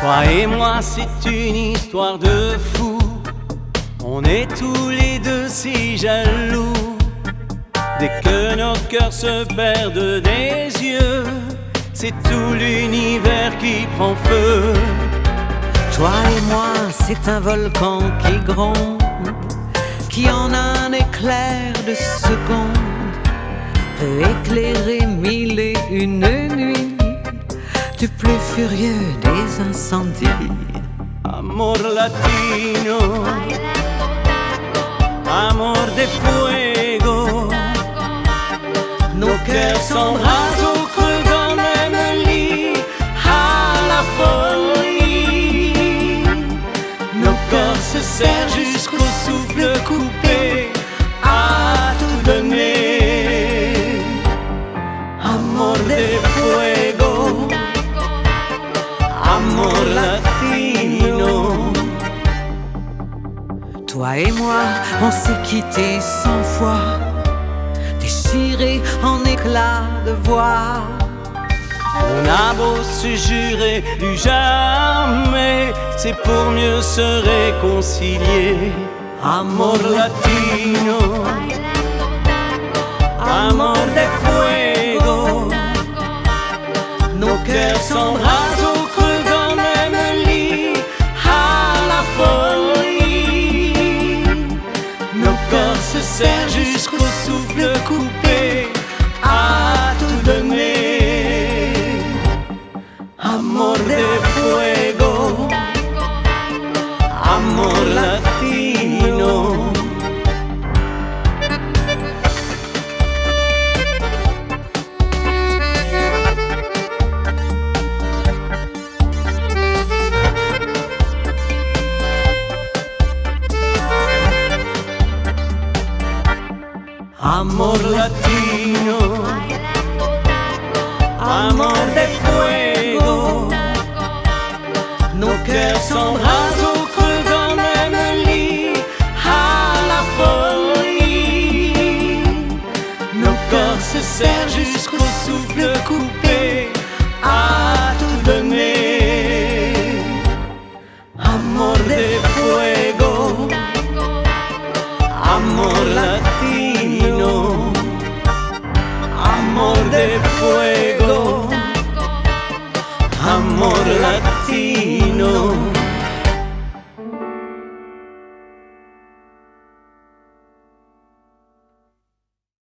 Toi et moi, c'est une histoire de fou. On est tous les deux si jaloux. Dès que nos cœurs se perdent des yeux, c'est tout l'univers qui prend feu. Toi et moi, c'est un volcan qui gronde, qui en un éclair de seconde peut éclairer mille et une nuits du plus furieux des incendies. Amor latino, amor de fuego, nos cœurs s'embrassent au creux d'un même lit, à la folie. Nos corps se serrent jusqu'au souffle coupé, à tout donner. Amor de fuego, amor latino. Toi et moi, on s'est quittés 100 fois, déchirés en éclats de voix. On a beau se jurer du jamais, c'est pour mieux se réconcilier. Amor latino, amor de fuego, nos cœurs s'embrassent au creux d'un même lit, à la folie. Nos corps se serrent jusqu'au souffle coupé, à tout donner. Amor de fuego, amor latino. Amor latino, amor de fuego, nos cœurs s'embrassent au creux d'un même lit, à la folie. Nos corps se serrent jusqu'au souffle coupé, à tout donner. Amor de fuego, amor latino. Amor de fuego, amor latino.